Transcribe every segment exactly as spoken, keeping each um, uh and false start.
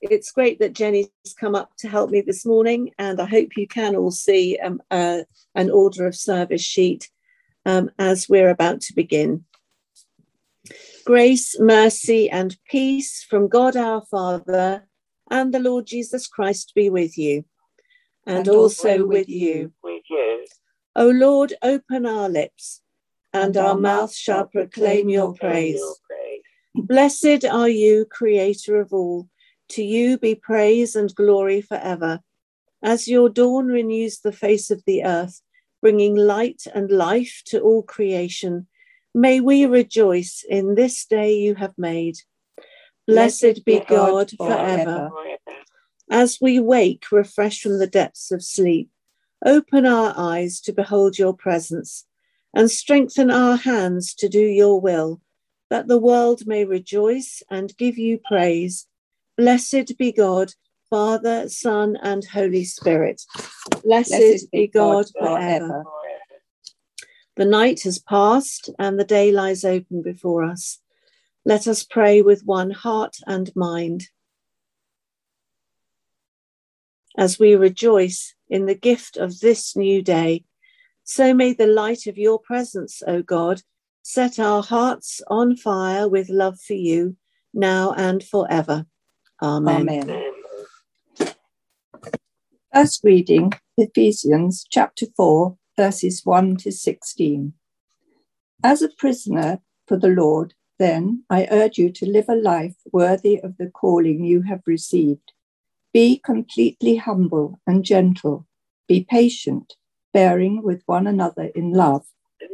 it's great that Jenny's come up to help me this morning, and I hope you can all see um, uh, an order of service sheet um, as we're about to begin. Grace, mercy, and peace from God our Father and the Lord Jesus Christ be with you, and, and also, also with you. With you. O Lord, open our lips, and, and our, our mouth shall proclaim your praise. Your praise. Blessed are you, Creator of all. To you be praise and glory forever. As your dawn renews the face of the earth, bringing light and life to all creation, may we rejoice in this day you have made. Blessed be God forever. As we wake, refreshed from the depths of sleep, open our eyes to behold your presence, and strengthen our hands to do your will, that the world may rejoice and give you praise. Blessed be God, Father, Son, and Holy Spirit. Blessed, Blessed be God, God forever. forever. The night has passed and the day lies open before us. Let us pray with one heart and mind. As we rejoice in the gift of this new day, so may the light of your presence, O God, set our hearts on fire with love for you, now and forever. Amen. Amen. First reading, Ephesians chapter four, verses one to sixteen. As a prisoner for the Lord, then I urge you to live a life worthy of the calling you have received. Be completely humble and gentle. Be patient, bearing with one another in love.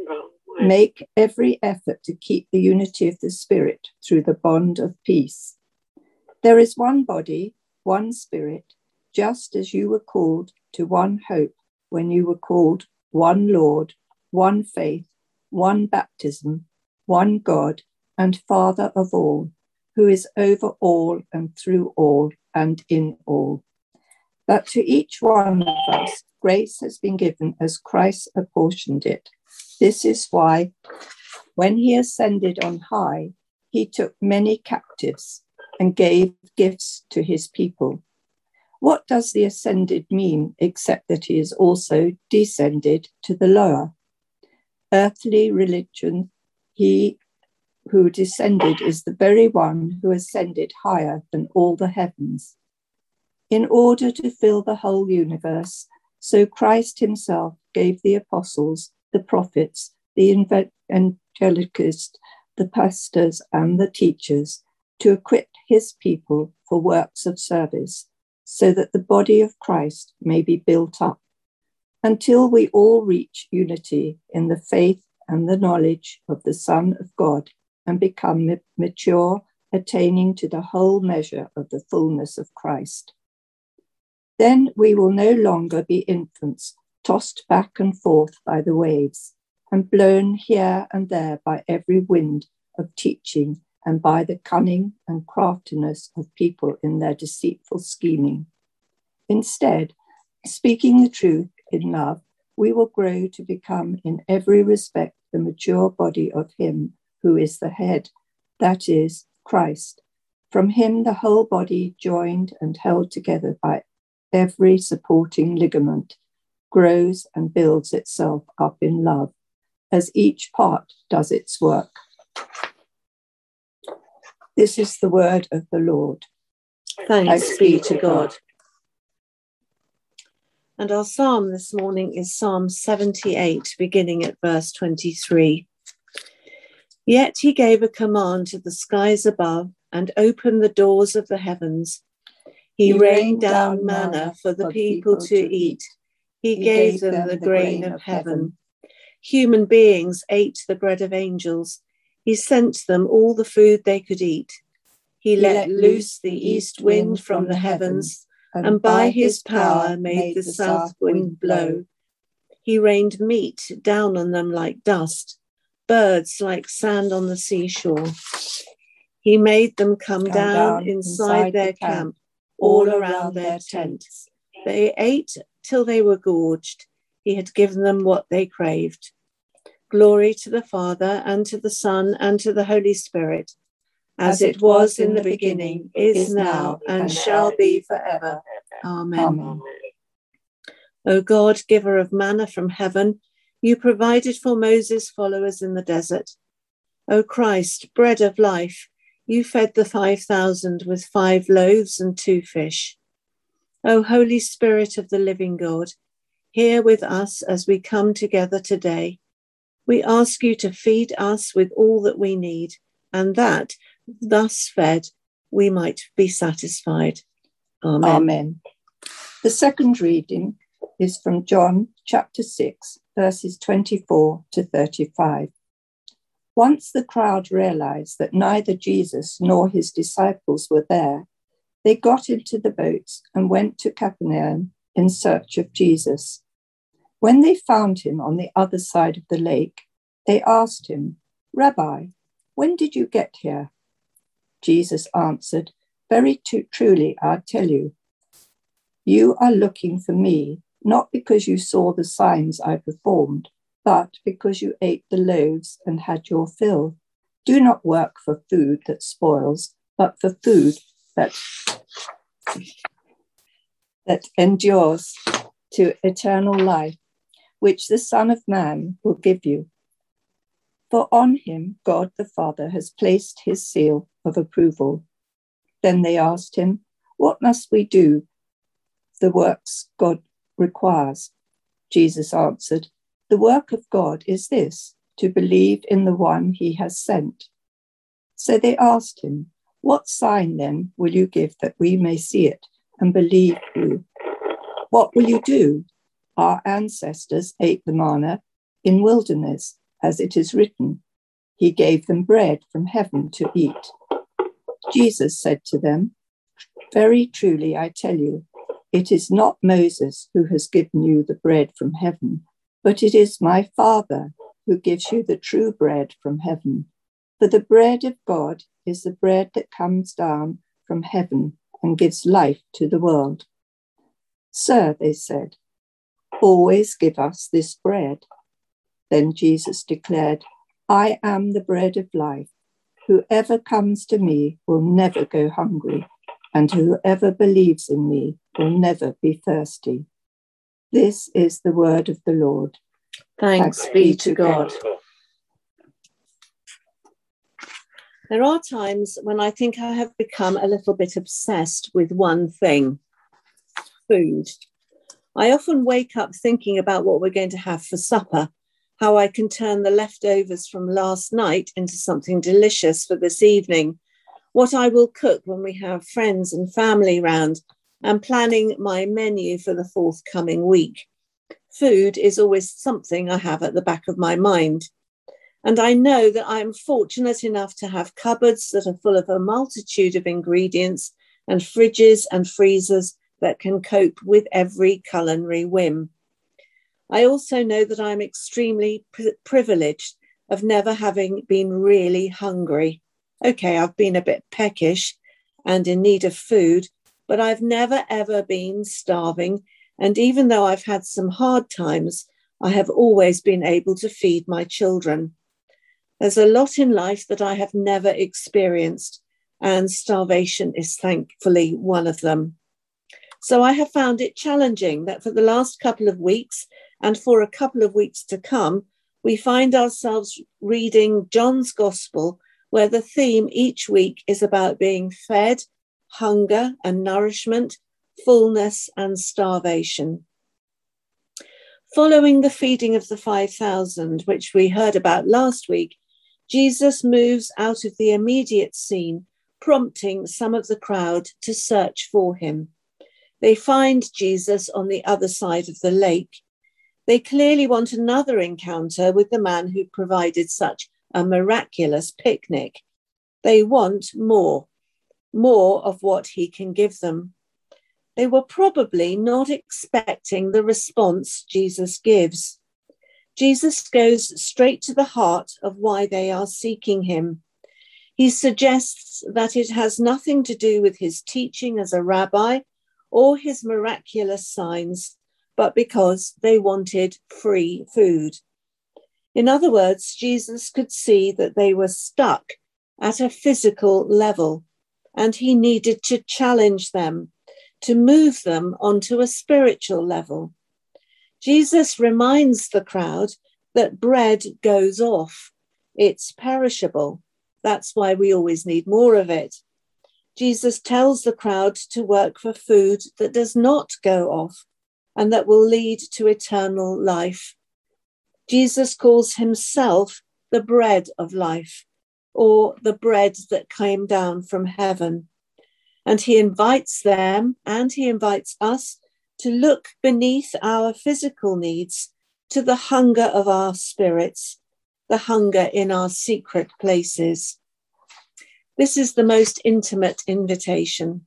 Make every effort to keep the unity of the Spirit through the bond of peace. There is one body, one Spirit, just as you were called to one hope when you were called, one Lord, one faith, one baptism, one God and Father of all, who is over all and through all and in all. But to each one of us, grace has been given as Christ apportioned it. This is why, when he ascended on high, he took many captives and gave gifts to his people. What does the ascended mean, except that he is also descended to the lower? Earthly religion, he who descended is the very one who ascended higher than all the heavens. In order to fill the whole universe, so Christ himself gave the apostles, the prophets, the evangelists, the pastors, and the teachers to equip his people for works of service, so that the body of Christ may be built up, until we all reach unity in the faith and the knowledge of the Son of God, and become mature, attaining to the whole measure of the fullness of Christ. Then we will no longer be infants, tossed back and forth by the waves, and blown here and there by every wind of teaching, and by the cunning and craftiness of people in their deceitful scheming. Instead, speaking the truth in love, we will grow to become in every respect the mature body of him who is the head, that is, Christ. From him the whole body, joined and held together by every supporting ligament, grows and builds itself up in love, as each part does its work. This is the word of the Lord. Thanks, Thanks be to God. God. And our psalm this morning is Psalm seventy-eight, beginning at verse twenty-three. Yet he gave a command to the skies above and opened the doors of the heavens. He, he rained down manna for the people, people to eat. He, he gave them, them the grain of heaven. heaven. Human beings ate the bread of angels. He sent them all the food they could eat. He, he let loose the east wind from the heavens, and, and by his power made the south wind blow. He rained meat down on them like dust, birds like sand on the seashore. He made them come, come down, down inside, inside their camp, camp, all around their tents. They ate till they were gorged. He had given them what they craved. Glory to the Father, and to the Son, and to the Holy Spirit, as it was in the beginning, is now, and shall be forever. Amen. Amen. O God, giver of manna from heaven, you provided for Moses' followers in the desert. O Christ, bread of life, you fed the five thousand with five loaves and two fish. O Holy Spirit of the living God, here with us as we come together today, we ask you to feed us with all that we need, and that, thus fed, we might be satisfied. Amen. Amen. The second reading is from John chapter six, verses twenty-four to thirty-five. Once the crowd realized that neither Jesus nor his disciples were there, they got into the boats and went to Capernaum in search of Jesus. When they found him on the other side of the lake, they asked him, "Rabbi, when did you get here?" Jesus answered, "Very t- truly, I tell you, you are looking for me, not because you saw the signs I performed, but because you ate the loaves and had your fill. Do not work for food that spoils, but for food that, that endures to eternal life, which the Son of Man will give you. For on him God the Father has placed his seal of approval." Then they asked him, "What must we do? The works God requires." Jesus answered, "The work of God is this, to believe in the one he has sent." So they asked him, "What sign then will you give that we may see it and believe you? What will you do? Our ancestors ate the manna in wilderness, as it is written, he gave them bread from heaven to eat." Jesus said to them, "Very truly, I tell you, it is not Moses who has given you the bread from heaven, but it is my Father who gives you the true bread from heaven. For the bread of God is the bread that comes down from heaven and gives life to the world." "Sir," they said, "always give us this bread." Then Jesus declared, "I am the bread of life. Whoever comes to me will never go hungry, and whoever believes in me will never be thirsty." This is the word of the Lord. Thanks, Thanks be to God. God. There are times when I think I have become a little bit obsessed with one thing: food. I often wake up thinking about what we're going to have for supper, how I can turn the leftovers from last night into something delicious for this evening, what I will cook when we have friends and family round, and planning my menu for the forthcoming week. Food is always something I have at the back of my mind. And I know that I am fortunate enough to have cupboards that are full of a multitude of ingredients and fridges and freezers that can cope with every culinary whim. I also know that I'm extremely pri- privileged of never having been really hungry. Okay, I've been a bit peckish and in need of food, but I've never ever been starving. And even though I've had some hard times, I have always been able to feed my children. There's a lot in life that I have never experienced, and starvation is thankfully one of them. So I have found it challenging that for the last couple of weeks and for a couple of weeks to come, we find ourselves reading John's Gospel, where the theme each week is about being fed, hunger and nourishment, fullness and starvation. Following the feeding of the five thousand, which we heard about last week, Jesus moves out of the immediate scene, prompting some of the crowd to search for him. They find Jesus on the other side of the lake. They clearly want another encounter with the man who provided such a miraculous picnic. They want more, more of what he can give them. They were probably not expecting the response Jesus gives. Jesus goes straight to the heart of why they are seeking him. He suggests that it has nothing to do with his teaching as a rabbi or his miraculous signs, but because they wanted free food. In other words, Jesus could see that they were stuck at a physical level, and he needed to challenge them, to move them onto a spiritual level. Jesus reminds the crowd that bread goes off. It's perishable. That's why we always need more of it. Jesus tells the crowd to work for food that does not go off and that will lead to eternal life. Jesus calls himself the bread of life, or the bread that came down from heaven. And he invites them, and he invites us, to look beneath our physical needs to the hunger of our spirits, the hunger in our secret places. This is the most intimate invitation.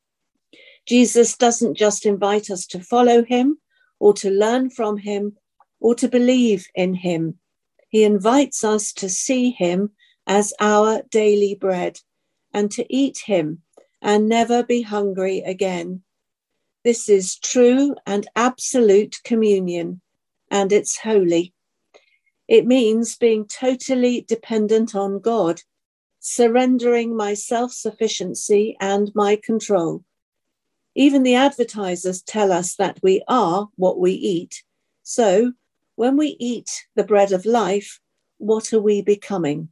Jesus doesn't just invite us to follow him or to learn from him or to believe in him. He invites us to see him as our daily bread and to eat him and never be hungry again. This is true and absolute communion, and it's holy. It means being totally dependent on God, surrendering my self-sufficiency and my control. Even the advertisers tell us that we are what we eat. So when we eat the bread of life, what are we becoming?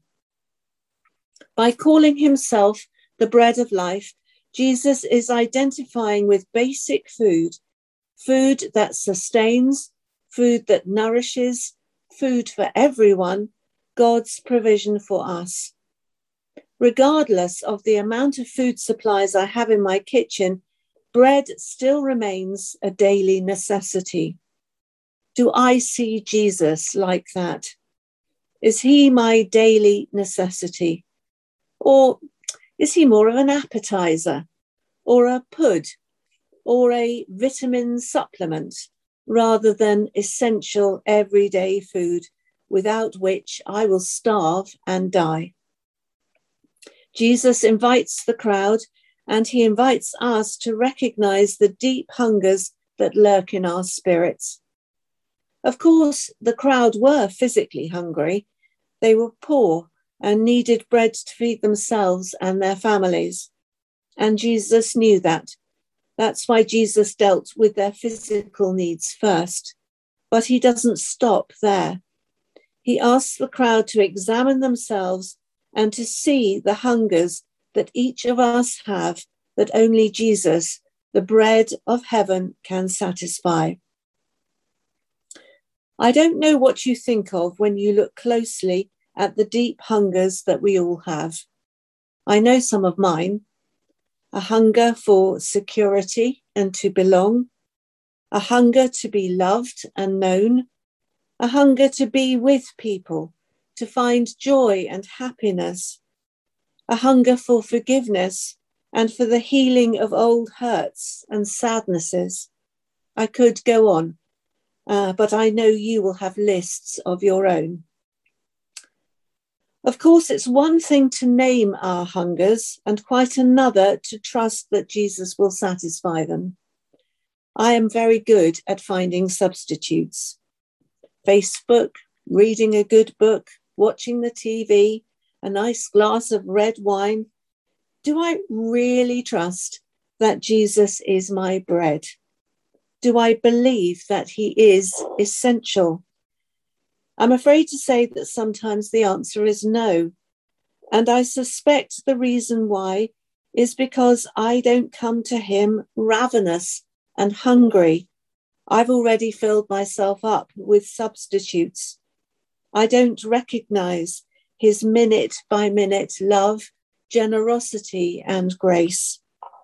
By calling himself the bread of life, Jesus is identifying with basic food, food that sustains, food that nourishes, food for everyone, God's provision for us. Regardless of the amount of food supplies I have in my kitchen, bread still remains a daily necessity. Do I see Jesus like that? Is he my daily necessity? Or is he more of an appetizer, or a pud, or a vitamin supplement, rather than essential everyday food, without which I will starve and die? Jesus invites the crowd, and he invites us to recognize the deep hungers that lurk in our spirits. Of course, the crowd were physically hungry. They were poor and needed bread to feed themselves and their families. And Jesus knew that. That's why Jesus dealt with their physical needs first. But he doesn't stop there. He asks the crowd to examine themselves and to see the hungers that each of us have, that only Jesus, the bread of heaven, can satisfy. I don't know what you think of when you look closely at the deep hungers that we all have. I know some of mine. A hunger for security and to belong, a hunger to be loved and known, a hunger to be with people, to find joy and happiness, a hunger for forgiveness and for the healing of old hurts and sadnesses. I could go on, uh, but I know you will have lists of your own. Of course, it's one thing to name our hungers and quite another to trust that Jesus will satisfy them. I am very good at finding substitutes. Facebook, reading a good book, watching the T V, a nice glass of red wine. Do I really trust that Jesus is my bread? Do I believe that he is essential? I'm afraid to say that sometimes the answer is no. And I suspect the reason why is because I don't come to him ravenous and hungry. I've already filled myself up with substitutes. I don't recognize his minute by minute love, generosity, and grace.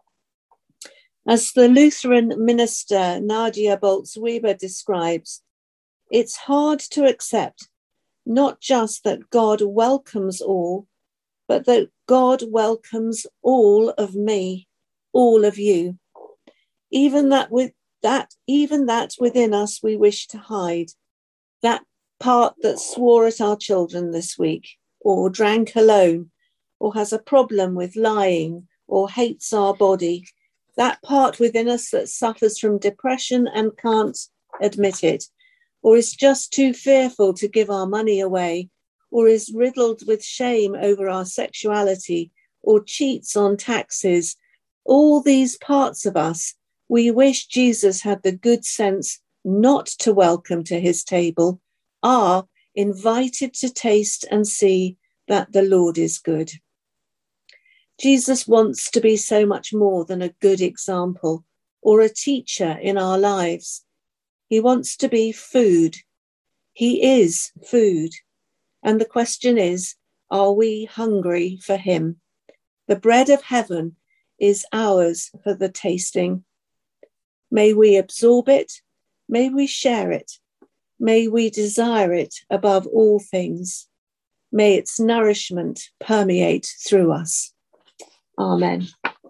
As the Lutheran minister Nadia Bolz-Weber describes, it's hard to accept not just that God welcomes all, but that God welcomes all of me, all of you. Even that with that, even that within us we wish to hide, that part that swore at our children this week, or drank alone, or has a problem with lying, or hates our body, that part within us that suffers from depression and can't admit it, or is just too fearful to give our money away, or is riddled with shame over our sexuality, or cheats on taxes, all these parts of us, we wish Jesus had the good sense not to welcome to his table, are invited to taste and see that the Lord is good. Jesus wants to be so much more than a good example or a teacher in our lives. He wants to be food. He is food. And the question is, are we hungry for him? The bread of heaven is ours for the tasting. May we absorb it. May we share it. May we desire it above all things. May its nourishment permeate through us. Amen.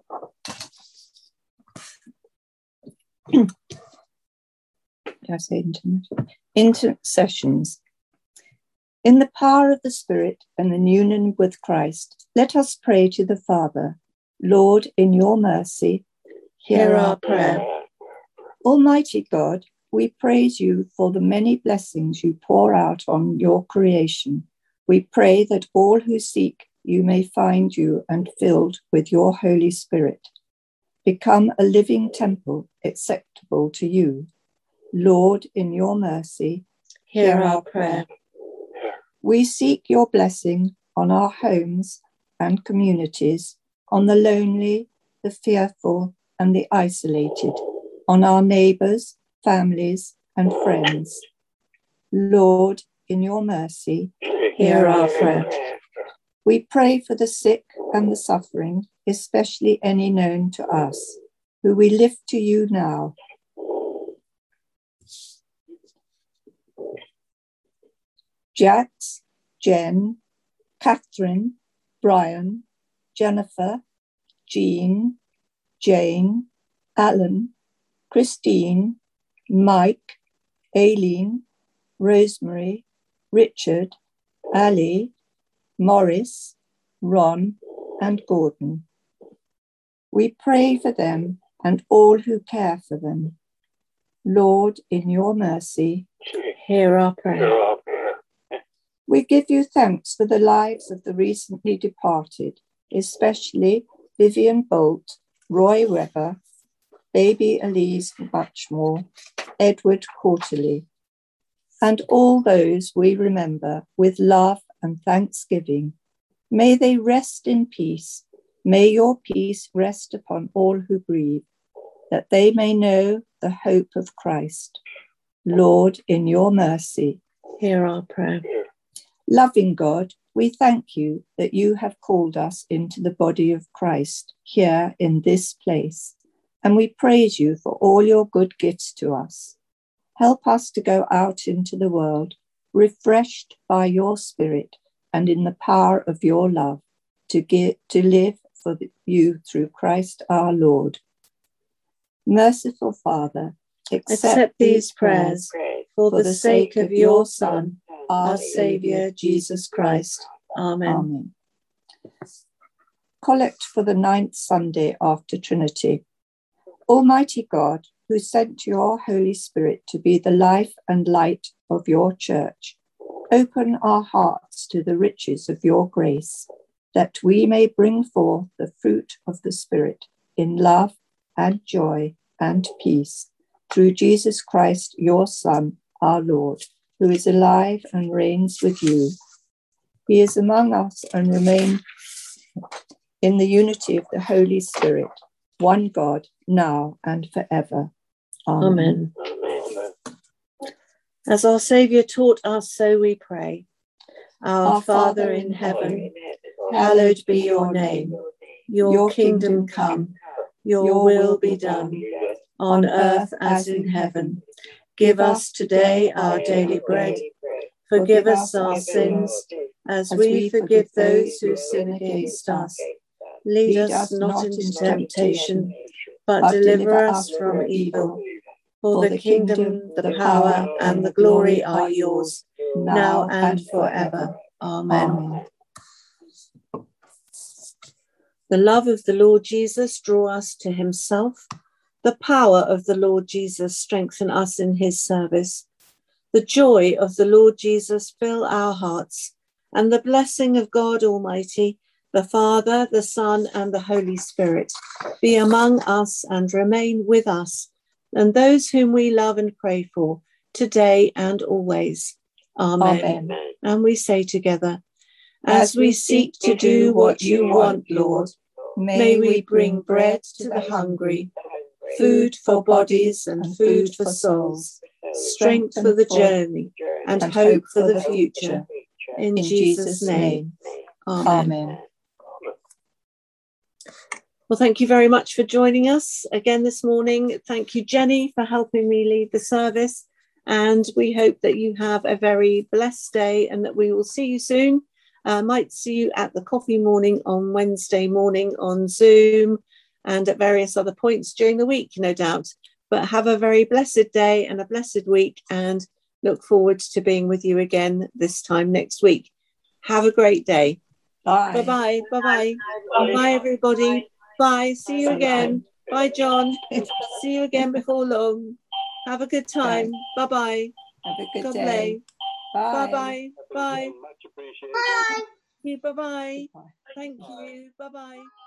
Did I say internet? Intercessions. In the power of the Spirit and in union with Christ, let us pray to the Father. Lord, in your mercy, hear, Hear our our prayer. prayer. Almighty God, we praise you for the many blessings you pour out on your creation. We pray that all who seek you may find you and filled with your Holy Spirit. Become a living temple acceptable to you. Lord, in your mercy, Hear our prayer. We seek your blessing on our homes and communities, on the lonely, the fearful, and the isolated, on our neighbours, families, and friends. Lord, in your mercy, Hear our prayer. we pray for the sick and the suffering, especially any known to us, who we lift to you now. Jax, Jen, Catherine, Brian, Jennifer, Jean, Jane, Alan, Christine, Mike, Aileen, Rosemary, Richard, Ali, Morris, Ron, and Gordon. We pray for them and all who care for them. Lord, in your mercy, Hear our prayer. we give you thanks for the lives of the recently departed, especially Vivian Bolt, Roy Webber, baby Elise Muchmore, Edward Quarterly, and all those we remember with love and thanksgiving. May they rest in peace. May your peace rest upon all who grieve, that they may know the hope of Christ. Lord, in your mercy, Hear our prayer. loving God, we thank you that you have called us into the body of Christ here in this place, and we praise you for all your good gifts to us. Help us to go out into the world, refreshed by your Spirit and in the power of your love, to give, to live for you through Christ our Lord. Merciful Father, accept, Accept these prayers for the sake of your Son, our Saviour, Jesus Christ. Amen. Amen. Collect for the ninth Sunday after Trinity. Almighty God, who sent your Holy Spirit to be the life and light of your church, open our hearts to the riches of your grace, that we may bring forth the fruit of the Spirit in love and joy and peace, through Jesus Christ, your Son, our Lord, who is alive and reigns with you. He is among us and remains in the unity of the Holy Spirit, one God, now and forever. Amen. Amen. As our Saviour taught us, so we pray. Our, Our Father in heaven, hallowed be your name. Your, your kingdom come, your, your will be done, on earth as in heaven. Give us today our daily bread. Forgive us our sins, as we forgive those who sin against us. Lead us not into temptation, but deliver us from evil. For the kingdom, the power, and the glory are yours, now and forever. Amen. Amen. The love of the Lord Jesus draw us to himself. The power of the Lord Jesus strengthen us in his service. The joy of the Lord Jesus fill our hearts, and the blessing of God Almighty, the Father, the Son, and the Holy Spirit be among us and remain with us and those whom we love and pray for today and always. Amen. Amen. And we say together, as we seek to do what you want, Lord, may we bring bread to the hungry, food for bodies and food for souls, strength for the journey and hope for the future. In Jesus' name, amen. Well, thank you very much for joining us again this morning. Thank you, Jenny, for helping me lead the service. And we hope that you have a very blessed day and that we will see you soon. I uh, might see you at the coffee morning on Wednesday morning on Zoom and at various other points during the week, no doubt. But have a very blessed day and a blessed week, and look forward to being with you again this time next week. Have a great day. Bye. Bye-bye. Bye-bye. Bye, Bye everybody. Bye. See you again. Bye, John. See you again before long. Have a good time. Bye. Bye-bye. Have a good God day. Bye. Bye. Bye-bye. Bye. Much appreciated. Bye. Bye-bye. Thank you. Bye-bye.